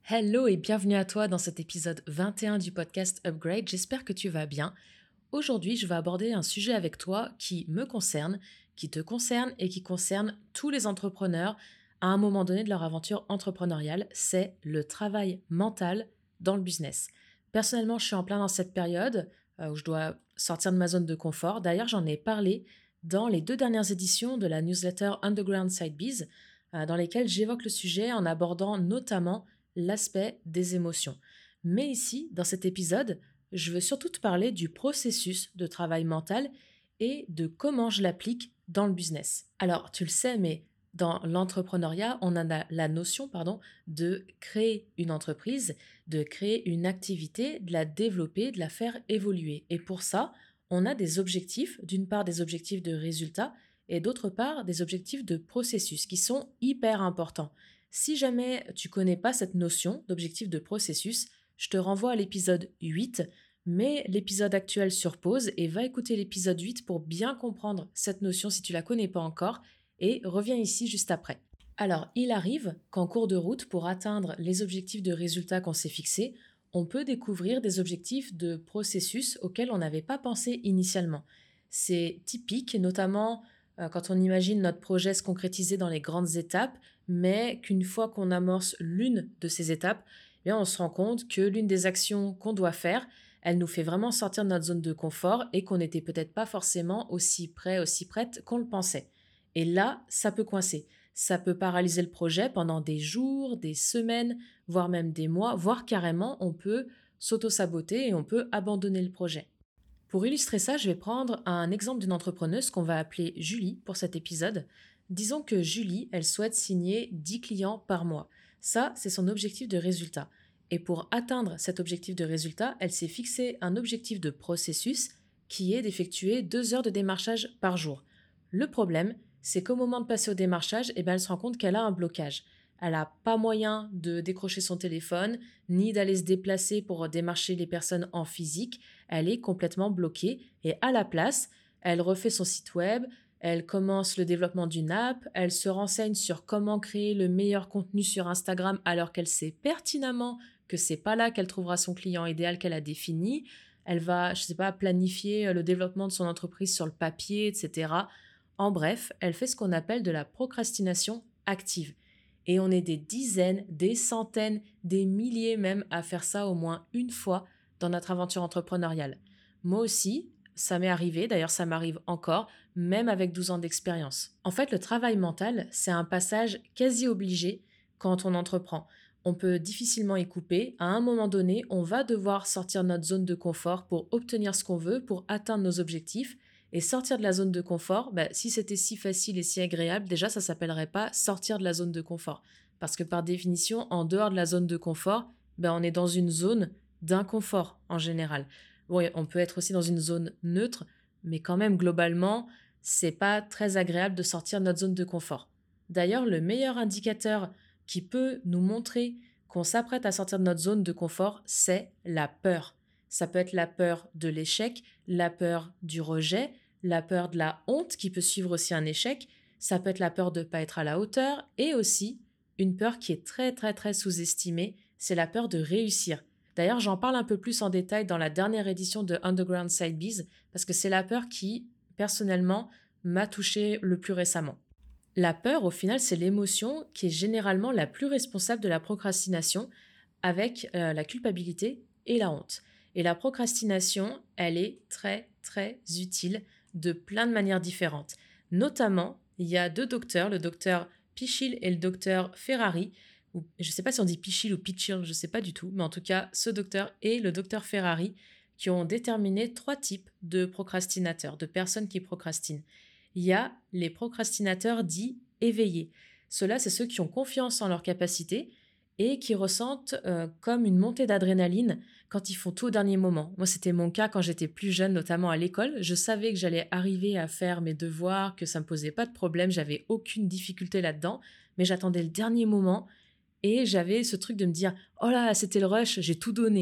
Hello et bienvenue à toi dans cet épisode 21 du podcast Upgrade. J'espère que tu vas bien. Aujourd'hui, je vais aborder un sujet avec toi qui me concerne, qui te concerne et qui concerne tous les entrepreneurs à un moment donné de leur aventure entrepreneuriale. C'est le travail mental dans le business. Personnellement, je suis en plein dans cette période où je dois sortir de ma zone de confort. D'ailleurs, j'en ai parlé dans les 2 dernières éditions de la newsletter Underground Side Biz, dans lesquelles j'évoque le sujet en abordant notamment l'aspect des émotions. Mais ici, dans cet épisode, je veux surtout te parler du processus de travail mental et de comment je l'applique dans le business. Alors, tu le sais, mais dans l'entrepreneuriat, on a la notion de créer une entreprise, de créer une activité, de la développer, de la faire évoluer. Et pour ça, on a des objectifs, d'une part des objectifs de résultat et d'autre part des objectifs de processus qui sont hyper importants. Si jamais tu connais pas cette notion d'objectif de processus, je te renvoie à l'épisode 8, mets l'épisode actuel sur pause et va écouter l'épisode 8 pour bien comprendre cette notion si tu la connais pas encore et reviens ici juste après. Alors, il arrive qu'en cours de route, pour atteindre les objectifs de résultats qu'on s'est fixés, on peut découvrir des objectifs de processus auxquels on n'avait pas pensé initialement. C'est typique, notamment quand on imagine notre projet se concrétiser dans les grandes étapes, mais qu'une fois qu'on amorce l'une de ces étapes, eh bien, on se rend compte que l'une des actions qu'on doit faire, elle nous fait vraiment sortir de notre zone de confort et qu'on n'était peut-être pas forcément aussi prêt, aussi prête qu'on le pensait. Et là, ça peut coincer. Ça peut paralyser le projet pendant des jours, des semaines, voire même des mois, voire carrément, on peut s'auto-saboter et on peut abandonner le projet. Pour illustrer ça, je vais prendre un exemple d'une entrepreneuse qu'on va appeler Julie pour cet épisode. Disons que Julie, elle souhaite signer 10 clients par mois. Ça, c'est son objectif de résultat. Et pour atteindre cet objectif de résultat, elle s'est fixé un objectif de processus qui est d'effectuer 2 heures de démarchage par jour. Le problème, c'est qu'au moment de passer au démarchage, elle se rend compte qu'elle a un blocage. Elle n'a pas moyen de décrocher son téléphone, ni d'aller se déplacer pour démarcher les personnes en physique. Elle est complètement bloquée et à la place, elle refait son site web, elle commence le développement d'une app, elle se renseigne sur comment créer le meilleur contenu sur Instagram alors qu'elle sait pertinemment que c'est pas là qu'elle trouvera son client idéal qu'elle a défini. Elle va, je sais pas, planifier le développement de son entreprise sur le papier, etc. En bref, elle fait ce qu'on appelle de la procrastination active. Et on est des dizaines, des centaines, des milliers même à faire ça au moins une fois dans notre aventure entrepreneuriale. Moi aussi, ça m'est arrivé, d'ailleurs ça m'arrive encore, même avec 12 ans d'expérience. En fait, le travail mental, c'est un passage quasi obligé quand on entreprend. On peut difficilement y couper. À un moment donné, on va devoir sortir de notre zone de confort pour obtenir ce qu'on veut, pour atteindre nos objectifs. Et sortir de la zone de confort, si c'était si facile et si agréable, déjà ça s'appellerait pas sortir de la zone de confort. Parce que par définition, en dehors de la zone de confort, on est dans une zone d'inconfort en général. Bon, on peut être aussi dans une zone neutre, mais quand même globalement, c'est pas très agréable de sortir de notre zone de confort. D'ailleurs, le meilleur indicateur qui peut nous montrer qu'on s'apprête à sortir de notre zone de confort, c'est la peur. Ça peut être la peur de l'échec, la peur du rejet, la peur de la honte qui peut suivre aussi un échec, ça peut être la peur de ne pas être à la hauteur et aussi une peur qui est très très très sous-estimée, c'est la peur de réussir. D'ailleurs, j'en parle un peu plus en détail dans la dernière édition de Underground Side Biz parce que c'est la peur qui, personnellement, m'a touchée le plus récemment. La peur, au final, c'est l'émotion qui est généralement la plus responsable de la procrastination avec la culpabilité et la honte. Et la procrastination, elle est très très utile de plein de manières différentes. Notamment, il y a 2 docteurs, le docteur Pichil et le docteur Ferrari, ou je ne sais pas si on dit Pichil ou Pichil, je ne sais pas du tout, mais en tout cas, ce docteur et le docteur Ferrari qui ont déterminé 3 types de procrastinateurs, de personnes qui procrastinent. Il y a les procrastinateurs dits éveillés. Ceux-là, c'est ceux qui ont confiance en leurs capacités et qui ressentent comme une montée d'adrénaline quand ils font tout au dernier moment. Moi, c'était mon cas quand j'étais plus jeune, notamment à l'école. Je savais que j'allais arriver à faire mes devoirs, que ça me posait pas de problème, j'avais aucune difficulté là-dedans, mais j'attendais le dernier moment et j'avais ce truc de me dire « Oh là, c'était le rush, j'ai tout donné ».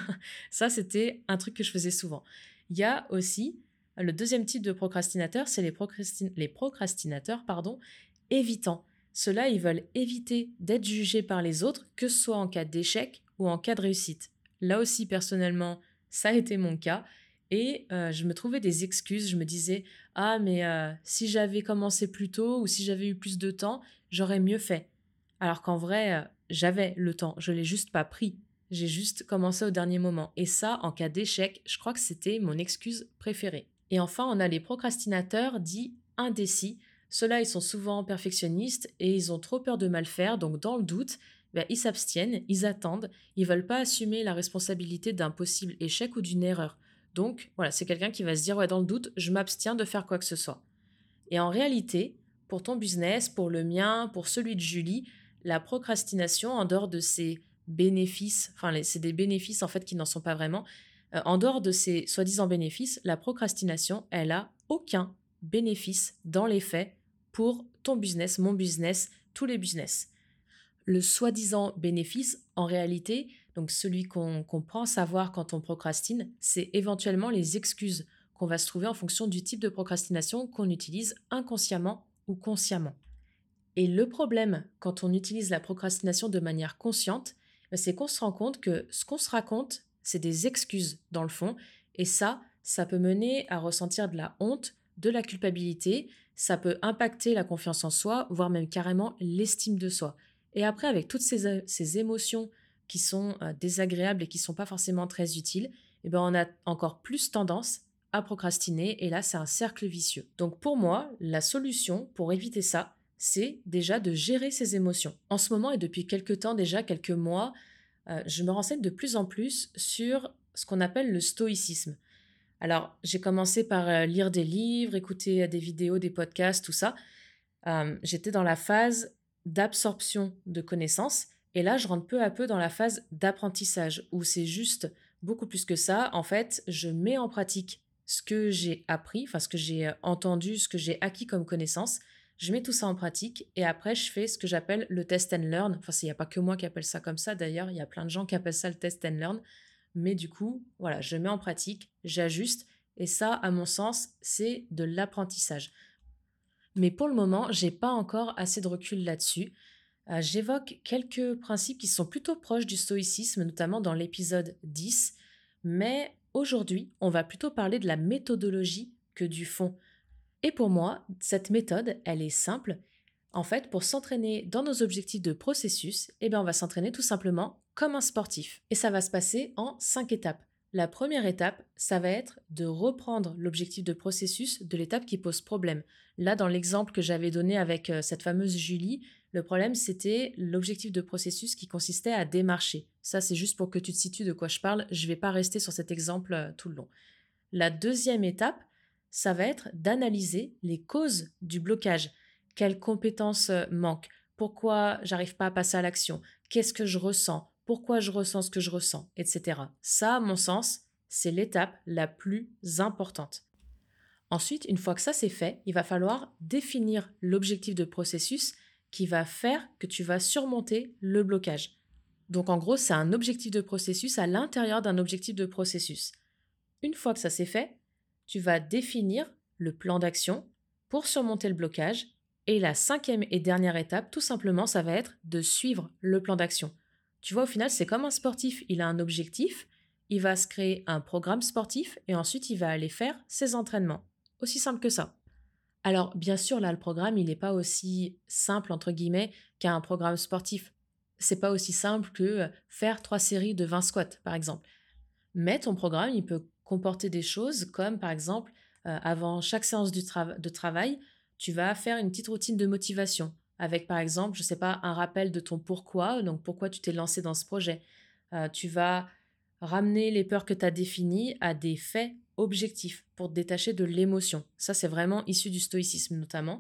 Ça, c'était un truc que je faisais souvent. Il y a aussi le deuxième type de procrastinateur, c'est les procrastinateurs évitants. Ceux-là, ils veulent éviter d'être jugés par les autres, que ce soit en cas d'échec ou en cas de réussite. Là aussi, personnellement, ça a été mon cas. Et je me trouvais des excuses. Je me disais, ah, mais si j'avais commencé plus tôt ou si j'avais eu plus de temps, j'aurais mieux fait. Alors qu'en vrai, j'avais le temps. Je ne l'ai juste pas pris. J'ai juste commencé au dernier moment. Et ça, en cas d'échec, je crois que c'était mon excuse préférée. Et enfin, on a les procrastinateurs dits indécis. Ceux-là, ils sont souvent perfectionnistes et ils ont trop peur de mal faire. Donc, dans le doute, ils s'abstiennent, ils attendent, ils veulent pas assumer la responsabilité d'un possible échec ou d'une erreur. Donc, voilà, c'est quelqu'un qui va se dire, ouais, dans le doute, je m'abstiens de faire quoi que ce soit. Et en réalité, pour ton business, pour le mien, pour celui de Julie, la procrastination, en dehors de ses bénéfices, c'est des bénéfices en fait qui n'en sont pas vraiment, en dehors de ces soi-disant bénéfices, la procrastination, elle a aucun bénéfice dans les faits pour ton business, mon business, tous les business. Le soi-disant bénéfice, en réalité, donc celui qu'on pense avoir quand on procrastine, c'est éventuellement les excuses qu'on va se trouver en fonction du type de procrastination qu'on utilise inconsciemment ou consciemment. Et le problème quand on utilise la procrastination de manière consciente, c'est qu'on se rend compte que ce qu'on se raconte, c'est des excuses dans le fond. Et ça peut mener à ressentir de la honte, de la culpabilité, ça peut impacter la confiance en soi, voire même carrément l'estime de soi. Et après, avec toutes ces émotions qui sont désagréables et qui ne sont pas forcément très utiles, on a encore plus tendance à procrastiner et là, c'est un cercle vicieux. Donc pour moi, la solution pour éviter ça, c'est déjà de gérer ses émotions. En ce moment et depuis quelques temps déjà, quelques mois, je me renseigne de plus en plus sur ce qu'on appelle le stoïcisme. Alors, j'ai commencé par lire des livres, écouter des vidéos, des podcasts, tout ça. J'étais dans la phase d'absorption de connaissances et là, je rentre peu à peu dans la phase d'apprentissage où c'est juste beaucoup plus que ça. En fait, je mets en pratique ce que j'ai appris, ce que j'ai entendu, ce que j'ai acquis comme connaissances. Je mets tout ça en pratique et après, je fais ce que j'appelle le test and learn. Enfin, il n'y a pas que moi qui appelle ça comme ça d'ailleurs, il y a plein de gens qui appellent ça le test and learn. Mais du coup, voilà, je mets en pratique, j'ajuste et ça, à mon sens, c'est de l'apprentissage. Mais pour le moment, j'ai pas encore assez de recul là-dessus. J'évoque quelques principes qui sont plutôt proches du stoïcisme, notamment dans l'épisode 10, mais aujourd'hui, on va plutôt parler de la méthodologie que du fond. Et pour moi, cette méthode, elle est simple. En fait, pour s'entraîner dans nos objectifs de processus, on va s'entraîner tout simplement comme un sportif. Et ça va se passer en 5 étapes. La première étape, ça va être de reprendre l'objectif de processus de l'étape qui pose problème. Là, dans l'exemple que j'avais donné avec cette fameuse Julie, le problème, c'était l'objectif de processus qui consistait à démarcher. Ça, c'est juste pour que tu te situes de quoi je parle. Je ne vais pas rester sur cet exemple tout le long. La deuxième étape, ça va être d'analyser les causes du blocage. Quelles compétences manquent? Pourquoi j'arrive pas à passer à l'action? Qu'est-ce que je ressens? Pourquoi je ressens ce que je ressens? Etc. Ça, à mon sens, c'est l'étape la plus importante. Ensuite, une fois que ça c'est fait, il va falloir définir l'objectif de processus qui va faire que tu vas surmonter le blocage. Donc en gros, c'est un objectif de processus à l'intérieur d'un objectif de processus. Une fois que ça c'est fait, tu vas définir le plan d'action pour surmonter le blocage. Et la cinquième et dernière étape, tout simplement, ça va être de suivre le plan d'action. Tu vois, au final, c'est comme un sportif. Il a un objectif, il va se créer un programme sportif et ensuite il va aller faire ses entraînements. Aussi simple que ça. Alors, bien sûr, là, le programme, il n'est pas aussi simple, entre guillemets, qu'un programme sportif. C'est pas aussi simple que faire 3 séries de 20 squats, par exemple. Mais ton programme, il peut comporter des choses comme, par exemple, avant chaque séance de travail, tu vas faire une petite routine de motivation avec, par exemple, je ne sais pas, un rappel de ton pourquoi, donc pourquoi tu t'es lancé dans ce projet. Tu vas ramener les peurs que tu as définies à des faits objectifs pour te détacher de l'émotion. Ça, c'est vraiment issu du stoïcisme notamment.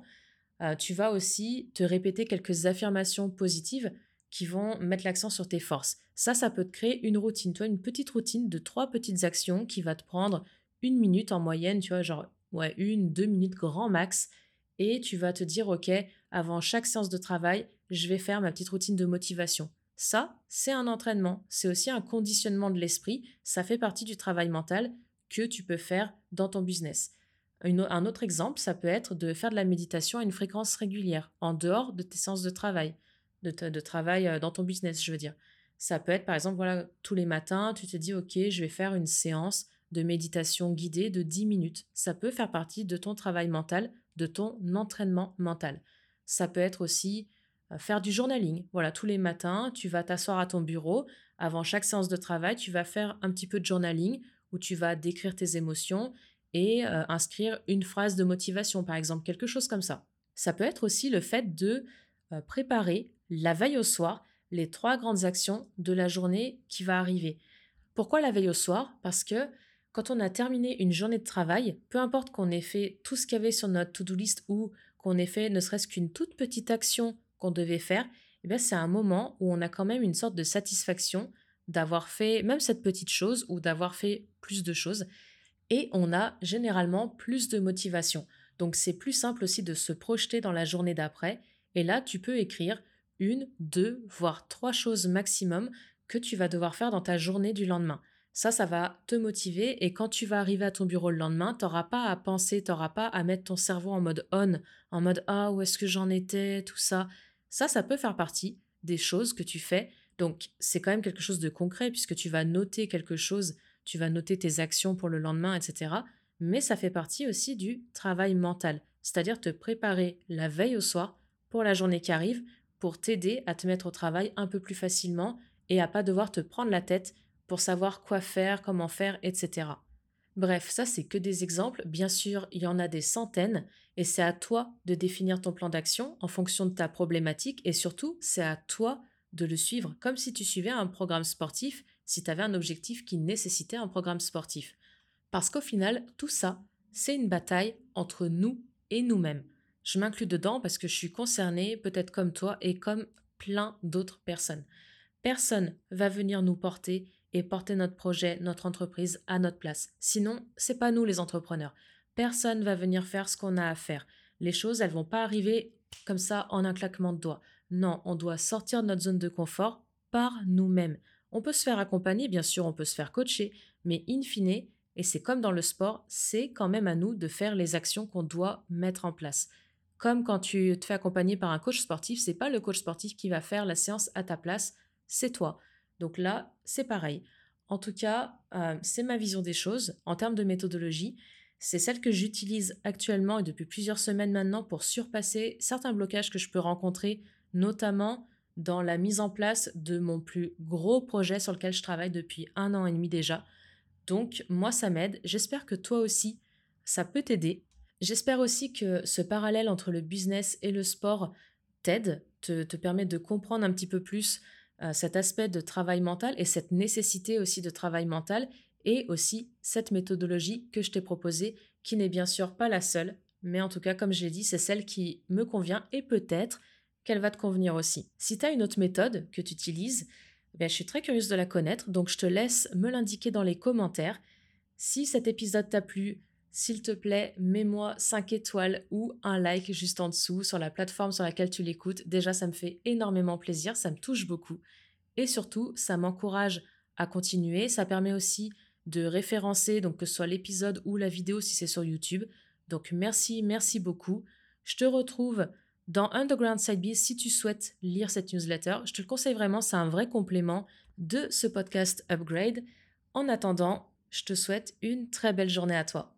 Tu vas aussi te répéter quelques affirmations positives qui vont mettre l'accent sur tes forces. Ça peut te créer une routine, toi, une petite routine de 3 petites actions qui va te prendre 1 minute en moyenne, tu vois, genre, ouais, 1, 2 minutes grand max. Et tu vas te dire, OK, avant chaque séance de travail, je vais faire ma petite routine de motivation. Ça, c'est un entraînement. C'est aussi un conditionnement de l'esprit. Ça fait partie du travail mental que tu peux faire dans ton business. Un autre exemple, ça peut être de faire de la méditation à une fréquence régulière, en dehors de tes séances de travail, de travail dans ton business, je veux dire. Ça peut être, par exemple, voilà, tous les matins, tu te dis, OK, je vais faire une séance de méditation guidée de 10 minutes. Ça peut faire partie de ton travail mental, de ton entraînement mental. Ça peut être aussi faire du journaling. Voilà, tous les matins, tu vas t'asseoir à ton bureau. Avant chaque séance de travail, tu vas faire un petit peu de journaling où tu vas décrire tes émotions et inscrire une phrase de motivation, par exemple, quelque chose comme ça. Ça peut être aussi le fait de préparer la veille au soir les 3 grandes actions de la journée qui va arriver. Pourquoi la veille au soir? Parce que quand on a terminé une journée de travail, peu importe qu'on ait fait tout ce qu'il y avait sur notre to-do list ou qu'on ait fait ne serait-ce qu'une toute petite action qu'on devait faire, eh bien c'est un moment où on a quand même une sorte de satisfaction d'avoir fait même cette petite chose ou d'avoir fait plus de choses et on a généralement plus de motivation. Donc c'est plus simple aussi de se projeter dans la journée d'après et là tu peux écrire une, deux, voire trois choses maximum que tu vas devoir faire dans ta journée du lendemain. Ça va te motiver et quand tu vas arriver à ton bureau le lendemain, tu n'auras pas à penser, tu n'auras pas à mettre ton cerveau en mode on, en mode ah où est-ce que j'en étais, tout ça. Ça peut faire partie des choses que tu fais. Donc c'est quand même quelque chose de concret puisque tu vas noter quelque chose, tu vas noter tes actions pour le lendemain, etc. Mais ça fait partie aussi du travail mental, c'est-à-dire te préparer la veille au soir pour la journée qui arrive pour t'aider à te mettre au travail un peu plus facilement et à pas devoir te prendre la tête pour savoir quoi faire, comment faire, etc. Bref, ça c'est que des exemples. Bien sûr, il y en a des centaines et c'est à toi de définir ton plan d'action en fonction de ta problématique et surtout, c'est à toi de le suivre comme si tu suivais un programme sportif, si tu avais un objectif qui nécessitait un programme sportif. Parce qu'au final, tout ça, c'est une bataille entre nous et nous-mêmes. Je m'inclus dedans parce que je suis concernée, peut-être comme toi et comme plein d'autres personnes. Personne va venir nous porter et porter notre projet, notre entreprise à notre place. Sinon, c'est pas nous les entrepreneurs. Personne va venir faire ce qu'on a à faire. Les choses, elles vont pas arriver comme ça en un claquement de doigts. Non, on doit sortir de notre zone de confort par nous-mêmes. On peut se faire accompagner, bien sûr, on peut se faire coacher, mais in fine, et c'est comme dans le sport, c'est quand même à nous de faire les actions qu'on doit mettre en place. Comme quand tu te fais accompagner par un coach sportif, c'est pas le coach sportif qui va faire la séance à ta place, c'est toi. Donc là, c'est pareil. En tout cas, c'est ma vision des choses en termes de méthodologie. C'est celle que j'utilise actuellement et depuis plusieurs semaines maintenant pour surpasser certains blocages que je peux rencontrer, notamment dans la mise en place de mon plus gros projet sur lequel je travaille depuis 1 an et demi déjà. Donc, moi, ça m'aide. J'espère que toi aussi, ça peut t'aider. J'espère aussi que ce parallèle entre le business et le sport t'aide, te permet de comprendre un petit peu plus cet aspect de travail mental et cette nécessité aussi de travail mental et aussi cette méthodologie que je t'ai proposée, qui n'est bien sûr pas la seule, mais en tout cas, comme je l'ai dit, c'est celle qui me convient et peut-être qu'elle va te convenir aussi. Si tu as une autre méthode que tu utilises, je suis très curieuse de la connaître, donc je te laisse me l'indiquer dans les commentaires. Si cet épisode t'a plu, s'il te plaît, mets-moi 5 étoiles ou un like juste en dessous sur la plateforme sur laquelle tu l'écoutes. Déjà, ça me fait énormément plaisir, ça me touche beaucoup. Et surtout, ça m'encourage à continuer. Ça permet aussi de référencer, donc que ce soit l'épisode ou la vidéo si c'est sur YouTube. Donc merci beaucoup. Je te retrouve dans Underground Side Biz si tu souhaites lire cette newsletter. Je te le conseille vraiment, c'est un vrai complément de ce podcast Upgrade. En attendant, je te souhaite une très belle journée à toi.